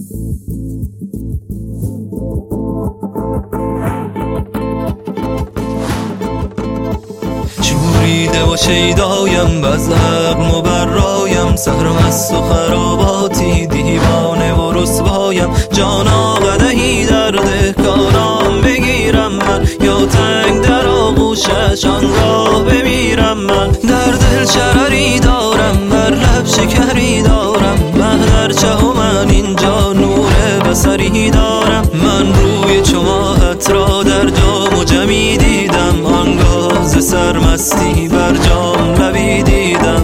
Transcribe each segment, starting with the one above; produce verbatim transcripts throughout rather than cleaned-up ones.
شوریده و شیدایم بزرگ و برایم، سرمست و خراباتی دیوانه و رسوایم. جانا قدحی درده کارام بگیرم من، یا تنگ در آغوشش آنگاه بمیرم من. در دل شرری دارم، بر لب شکری دارم، مه در چه و من اینجا نور بصری دارم. من روی چماهت را در جام و جمی دیدم، آنگاه ز سرمستی بر جام لبی دیدم.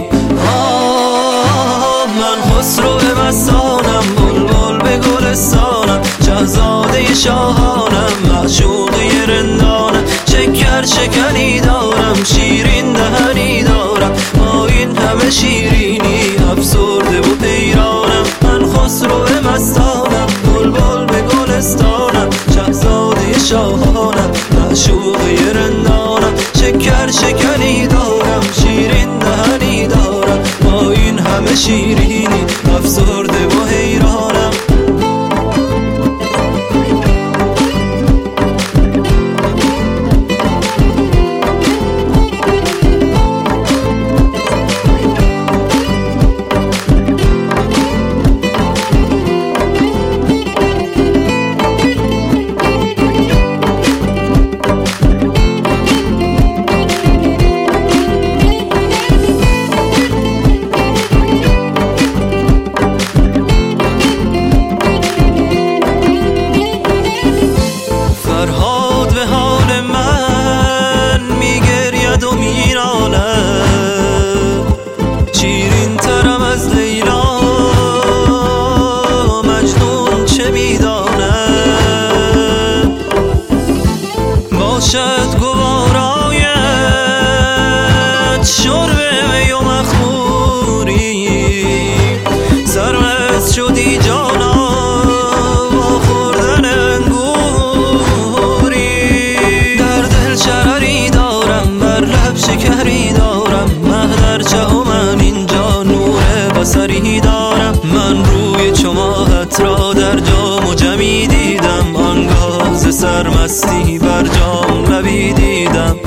آه من خسرو مستانم، بلبل به گلستانم، شهزاده شاهانم، معشوقه رندانم. شکر شکنی دارم، شیرین دهنی دارم، با این همه شیرینی افسرده و حیرانم. من خسرو مستانم، بلبل به گلستانم، شهزاده شاهانم، معشوقه رندانم. شکر شکنی دارم، شیرین دهنی دارم، با این همه شیرینی افسرده و حیرانم. فرهاد به حال من میگرید و میراند، شیرین ترم از لیلا، مجنون چه میداند. باشد گوارایت شرب می و مخموری، سرمست شدی جانا با خوردن انگوری. در دل شرری دارم، بر لب شکری دارم، مه در چه و من اینجا نور بصری دارم. من روی چماهت را در جام و جمی دیدم، آنگاه ز سرمستی بر جام لبی دیدم.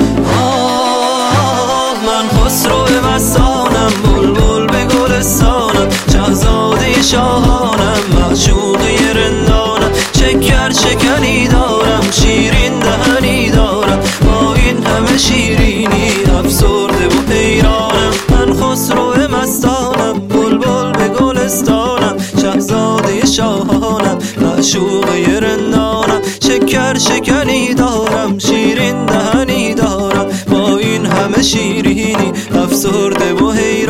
آه من خسرو مستانم، بلبل به گلستانم، شهزاده شاهانم، معشوقه رندانم. شکر شکنی دارم، شیرین دهنی دارم، با این همه شیرینی افسرده و حیرانم. من خسرو مستانم، بلبل به گلستانم، شهزاده شاهانم، معشوقه رندانم. شکر شکنی دارم، شیرین دهنی دارم، با این همه شیرینی افسرده و حیرانم.